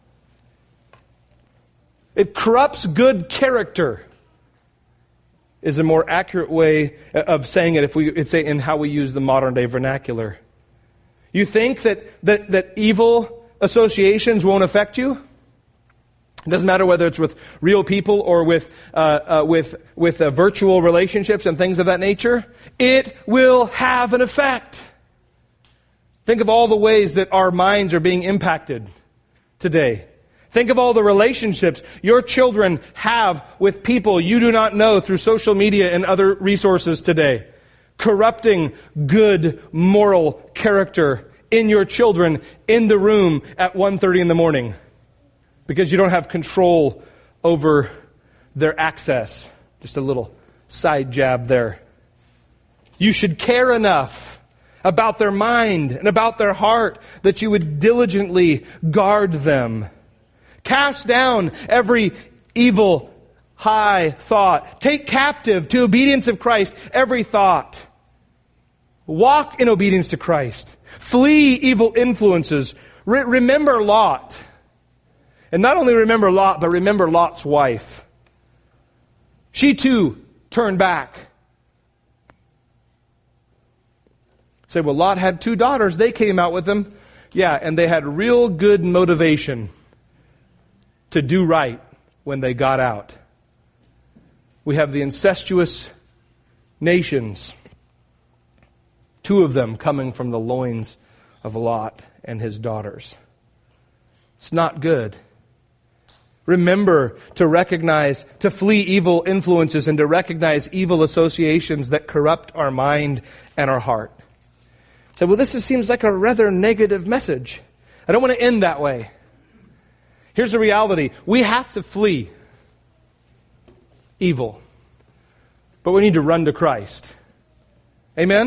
It corrupts good character, is a more accurate way of saying it if we say in how we use the modern day vernacular. You think that evil associations won't affect you? It doesn't matter whether it's with real people or with virtual relationships and things of that nature. It will have an effect. Think of all the ways that our minds are being impacted today. Think of all the relationships your children have with people you do not know through social media and other resources today. Corrupting good moral character in your children in the room at 1:30 in the morning. Because you don't have control over their access. Just a little side jab there. You should care enough about their mind and about their heart that you would diligently guard them. Cast down every evil high thought. Take captive to obedience of Christ every thought. Walk in obedience to Christ. Flee evil influences. Remember Lot. And not only remember Lot, but remember Lot's wife. She too turned back. Say, well, Lot had 2 daughters. They came out with him. Yeah, and they had real good motivation to do right when they got out. We have the incestuous nations. 2 of them coming from the loins of Lot and his daughters. It's not good. Remember to recognize, to flee evil influences and to recognize evil associations that corrupt our mind and our heart. So, well, this seems like a rather negative message. I don't want to end that way. Here's the reality. We have to flee evil. But we need to run to Christ. Amen?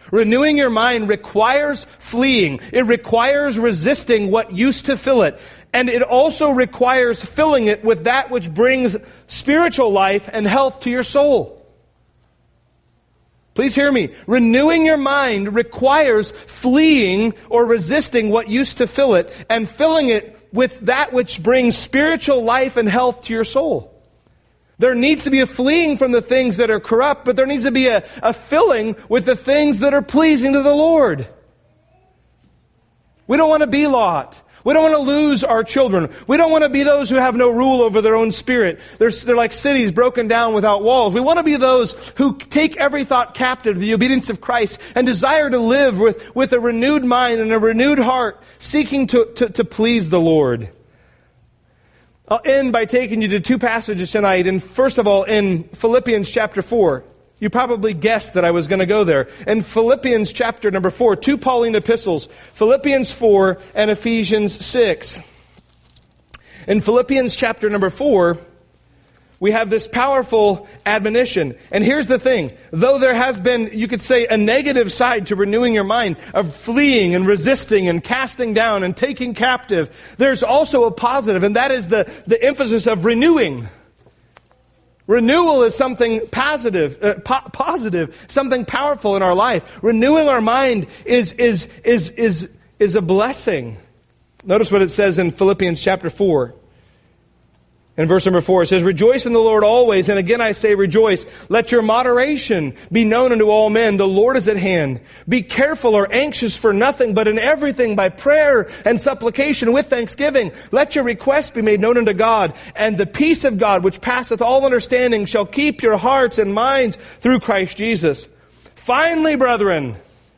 Renewing your mind requires fleeing. It requires resisting what used to fill it. And it also requires filling it with that which brings spiritual life and health to your soul. Please hear me. Renewing your mind requires fleeing or resisting what used to fill it and filling it with that which brings spiritual life and health to your soul. There needs to be a fleeing from the things that are corrupt, but there needs to be a filling with the things that are pleasing to the Lord. We don't want to be Lot. We don't want to lose our children. We don't want to be those who have no rule over their own spirit. They're like cities broken down without walls. We want to be those who take every thought captive to the obedience of Christ and desire to live with a renewed mind and a renewed heart, seeking to please the Lord. I'll end by taking you to two passages tonight. And first of all, in Philippians chapter 4. You probably guessed that I was going to go there. In Philippians chapter number 4, two Pauline epistles, Philippians 4 and Ephesians 6. In Philippians chapter number 4, we have this powerful admonition. And here's the thing. Though there has been, you could say, a negative side to renewing your mind, of fleeing and resisting and casting down and taking captive, there's also a positive, and that is the emphasis of renewing. Renewal is something positive, something powerful in our life. Renewing our mind is a blessing. Notice what it says in Philippians chapter 4. In verse number 4, it says, "Rejoice in the Lord always, and again I say rejoice. Let your moderation be known unto all men. The Lord is at hand. Be careful or anxious for nothing, but in everything by prayer and supplication with thanksgiving. Let your requests be made known unto God, and the peace of God, which passeth all understanding, shall keep your hearts and minds through Christ Jesus. Finally, brethren,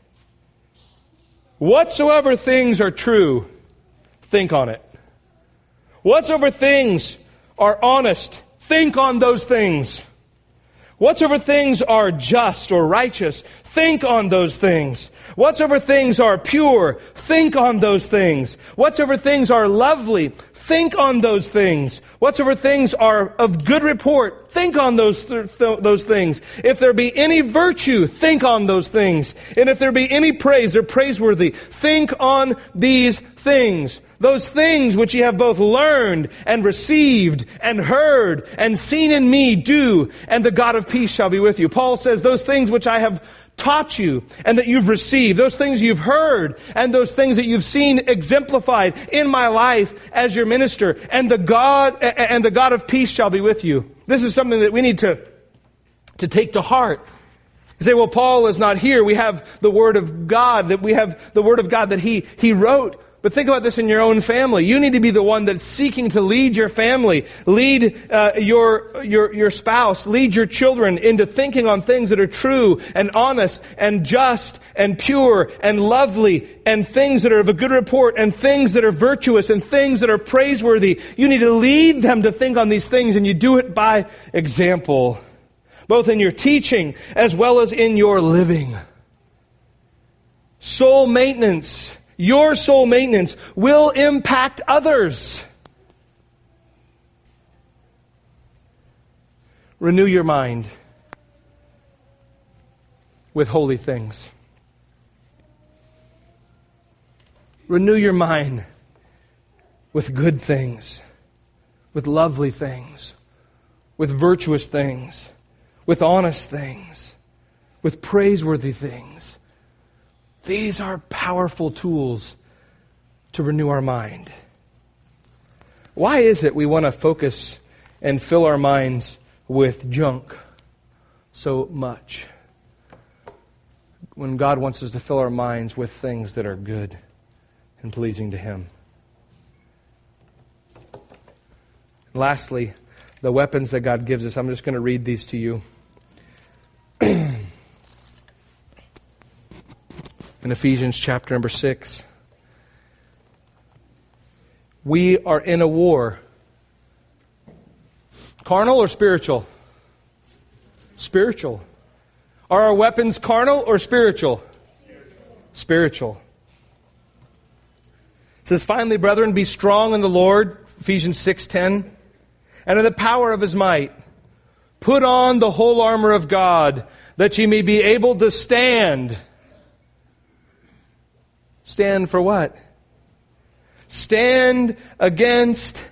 whatsoever things are true, think on it. Whatsoever things are honest, think on those things. Whatsoever things are just or righteous, think on those things. Whatsoever things are pure, think on those things. Whatsoever things are lovely, think on those things. Whatsoever things are of good report, think on those things. If there be any virtue, think on those things. And if there be any praise or praiseworthy, think on these things. Those things which ye have both learned and received and heard and seen in me, do, and the God of peace shall be with you." Paul says, those things which I have taught you and that you've received, those things you've heard and those things that you've seen exemplified in my life as your minister, and the God of peace shall be with you. This is something that we need to take to heart. You say, well, Paul is not here. We have the Word of God, that he wrote. But think about this in your own family. You need to be the one that's seeking to lead your family, lead your spouse, lead your children into thinking on things that are true and honest and just and pure and lovely, and things that are of a good report, and things that are virtuous, and things that are praiseworthy. You need to lead them to think on these things, and you do it by example, both in your teaching as well as in your living. Soul maintenance. Your soul maintenance will impact others. Renew your mind with holy things. Renew your mind with good things, with lovely things, with virtuous things, with honest things, with praiseworthy things. These are powerful tools to renew our mind. Why is it we want to focus and fill our minds with junk so much, when God wants us to fill our minds with things that are good and pleasing to Him? Lastly, the weapons that God gives us. I'm just going to read these to you. In Ephesians chapter number 6. We are in a war. Carnal or spiritual? Spiritual. Are our weapons carnal or spiritual? Spiritual. It says, "Finally, brethren, be strong in the Lord," Ephesians 6:10, "and in the power of His might. Put on the whole armor of God, that ye may be able to stand Stand for what? Stand against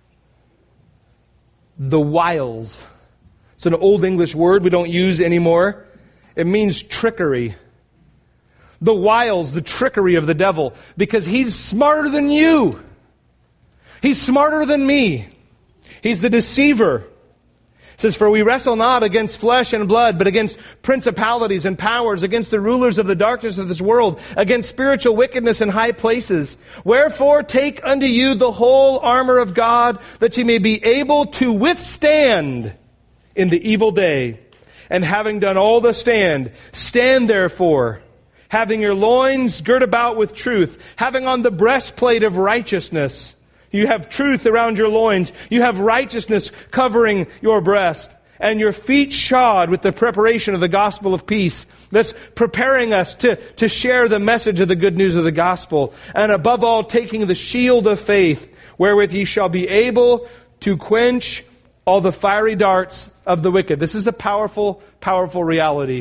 the wiles. It's an old English word we don't use anymore. It means trickery. The wiles, the trickery of the devil. Because he's smarter than you. He's smarter than me. He's the deceiver. It says, for we wrestle not against flesh and blood, but against principalities and powers, against the rulers of the darkness of this world, against spiritual wickedness in high places. Wherefore take unto you the whole armor of God, that ye may be able to withstand in the evil day. And having done all to stand, stand therefore, having your loins girt about with truth, having on the breastplate of righteousness. You have truth around your loins. You have righteousness covering your breast. And your feet shod with the preparation of the gospel of peace. That's preparing us to share the message of the good news of the gospel. And above all, taking the shield of faith, wherewith ye shall be able to quench all the fiery darts of the wicked. This is a powerful, powerful reality.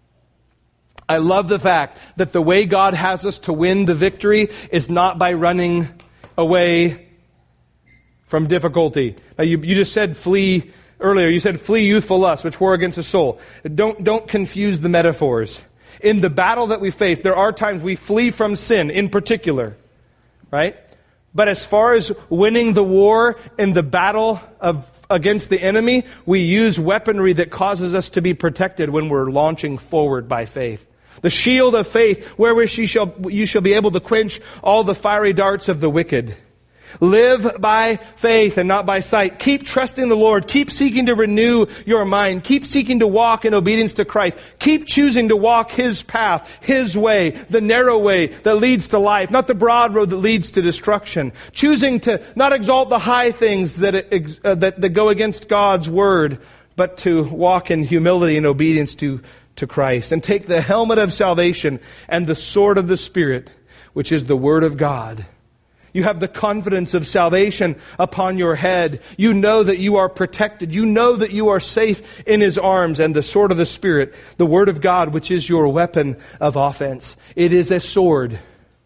I love the fact that the way God has us to win the victory is not by running away from difficulty. Now you just said flee earlier. You said flee youthful lust, which war against the soul. Don't confuse the metaphors. In the battle that we face, there are times we flee from sin in particular, right? But as far as winning the war in the battle against the enemy, we use weaponry that causes us to be protected when we're launching forward by faith. The shield of faith, wherewith you shall be able to quench all the fiery darts of the wicked. Live by faith and not by sight. Keep trusting the Lord. Keep seeking to renew your mind. Keep seeking to walk in obedience to Christ. Keep choosing to walk His path, His way, the narrow way that leads to life, not the broad road that leads to destruction. Choosing to not exalt the high things that go against God's word, but to walk in humility and obedience to Christ. And take the helmet of salvation and the sword of the Spirit, which is the word of God. You have the confidence of salvation upon your head. You know that you are protected. You know that you are safe in His arms. And the sword of the Spirit, the Word of God, which is your weapon of offense. It is a sword.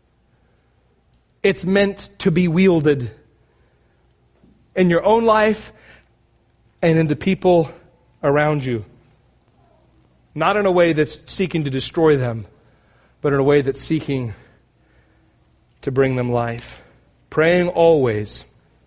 It's meant to be wielded in your own life and in the people around you. Not in a way that's seeking to destroy them, but in a way that's seeking to bring them life. Praying always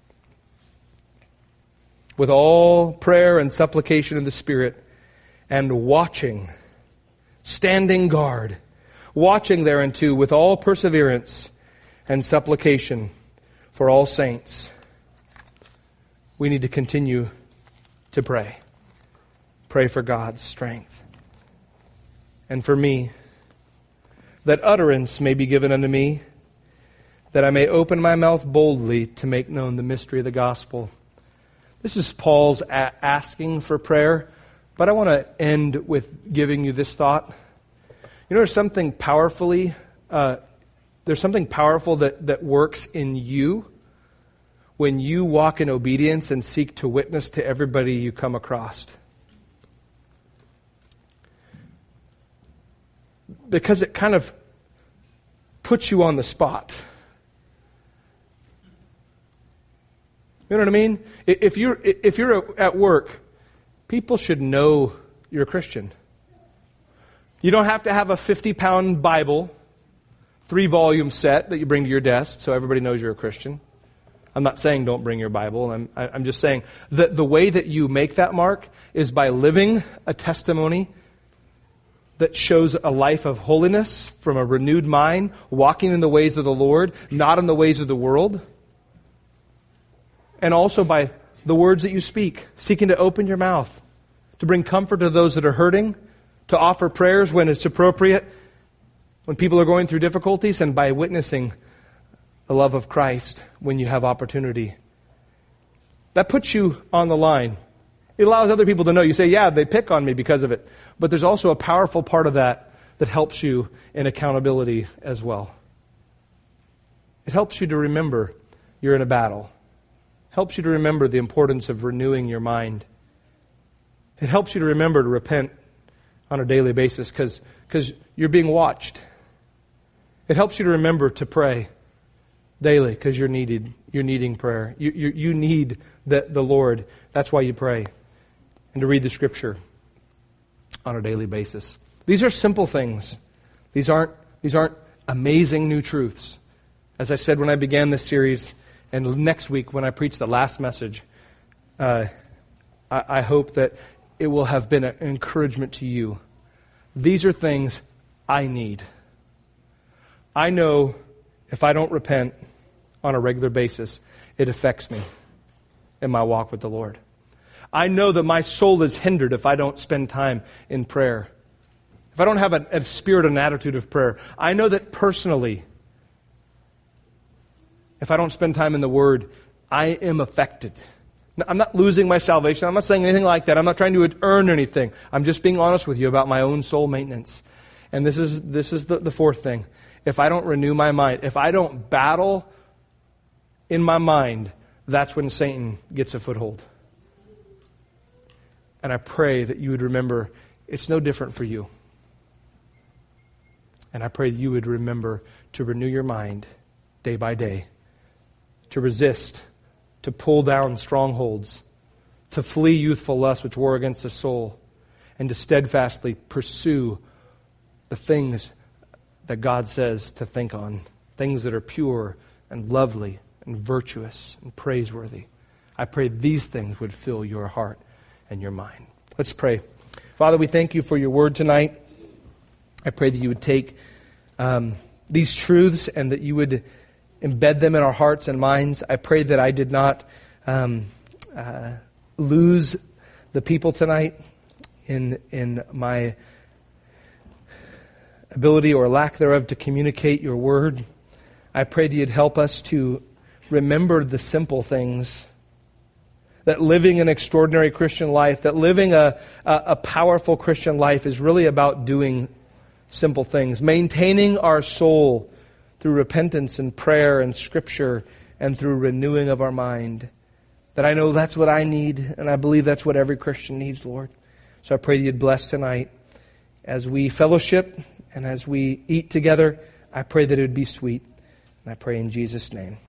with all prayer and supplication in the Spirit, and watching, standing guard, watching thereunto with all perseverance and supplication for all saints. We need to continue to pray. Pray for God's strength. And for me, that utterance may be given unto me, that I may open my mouth boldly to make known the mystery of the gospel. This is Paul's asking for prayer, but I want to end with giving you this thought. You know, there's something powerful that works in you when you walk in obedience and seek to witness to everybody you come across. Because it kind of puts you on the spot. You know what I mean? If you're at work, people should know you're a Christian. You don't have to have a 50-pound Bible, 3-volume set that you bring to your desk so everybody knows you're a Christian. I'm not saying don't bring your Bible. I'm just saying that the way that you make that mark is by living a testimony that shows a life of holiness from a renewed mind, walking in the ways of the Lord, not in the ways of the world. And also by the words that you speak, seeking to open your mouth, to bring comfort to those that are hurting, to offer prayers when it's appropriate, when people are going through difficulties, and by witnessing the love of Christ when you have opportunity. That puts you on the line. It allows other people to know. You say, yeah, they pick on me because of it. But there's also a powerful part of that helps you in accountability as well. It helps you to remember you're in a battle. Helps you to remember the importance of renewing your mind. It helps you to remember to repent on a daily basis because you're being watched. It helps you to remember to pray daily because you're needing prayer. You need the Lord. That's why you pray. And to read the Scripture on a daily basis. These are simple things. These aren't amazing new truths. As I said when I began this series, and next week when I preach the last message, I hope that it will have been an encouragement to you. These are things I need. I know if I don't repent on a regular basis, it affects me in my walk with the Lord. I know that my soul is hindered if I don't spend time in prayer. If I don't have a spirit and attitude of prayer. I know that personally, if I don't spend time in the Word, I am affected. I'm not losing my salvation. I'm not saying anything like that. I'm not trying to earn anything. I'm just being honest with you about my own soul maintenance. And this is the fourth thing. If I don't renew my mind, if I don't battle in my mind, that's when Satan gets a foothold. And I pray that you would remember it's no different for you. And I pray that you would remember to renew your mind day by day, to resist, to pull down strongholds, to flee youthful lusts which war against the soul, and to steadfastly pursue the things that God says to think on, things that are pure and lovely and virtuous and praiseworthy. I pray these things would fill your heart and your mind. Let's pray. Father, we thank you for your word tonight. I pray that you would take these truths and that you would embed them in our hearts and minds. I pray that I did not lose the people tonight in my ability or lack thereof to communicate your word. I pray that you'd help us to remember the simple things, that living an extraordinary Christian life, that living a powerful Christian life is really about doing simple things, maintaining our soul through repentance and prayer and Scripture and through renewing of our mind. That I know that's what I need, and I believe that's what every Christian needs, Lord. So I pray that you'd bless tonight as we fellowship and as we eat together. I pray that it would be sweet. And I pray in Jesus' name.